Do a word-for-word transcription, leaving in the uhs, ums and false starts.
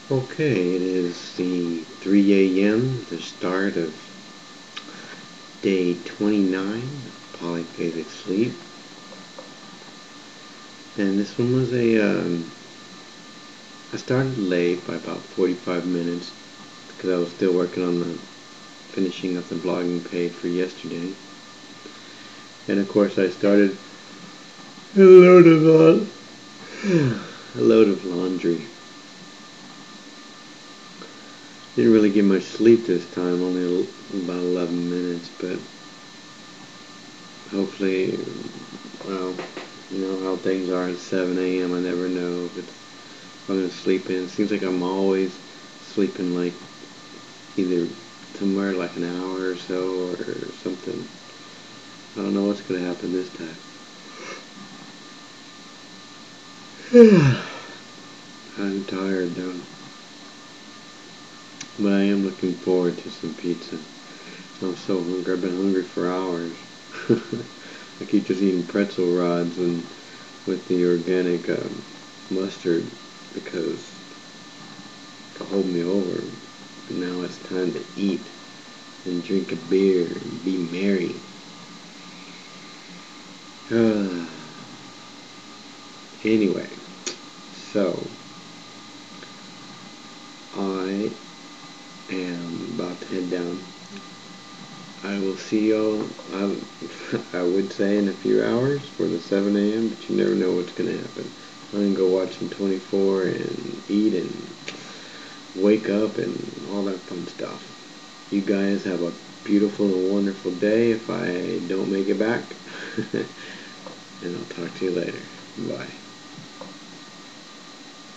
Okay, it is the three A M, the start of day twenty-nine of polyphasic sleep. And this one was a, um, I started late by about forty-five minutes because I was still working on the, finishing up the blogging page for yesterday. And of course I started a load of, uh, a load of laundry. Didn't really get much sleep this time, only about eleven minutes, but hopefully, well, you know how things are at seven A M I never know if, it's, if I'm going to sleep in. It seems like I'm always sleeping like either somewhere like an hour or so or something. I don't know what's going to happen this time. I'm tired though. But I am looking forward to some pizza. I'm so hungry. I've been hungry for hours. I keep just eating pretzel rods and with the organic um, mustard because to hold me over. But now it's time to eat and drink a beer and be merry. Uh, anyway, so I am about to head down. I will see y'all, I, I would say in a few hours for the seven A M, but you never know what's going to happen. I'm going to go watch some twenty-four and eat and wake up and all that fun stuff. You guys have a beautiful and wonderful day if I don't make it back. And I'll talk to you later. Bye.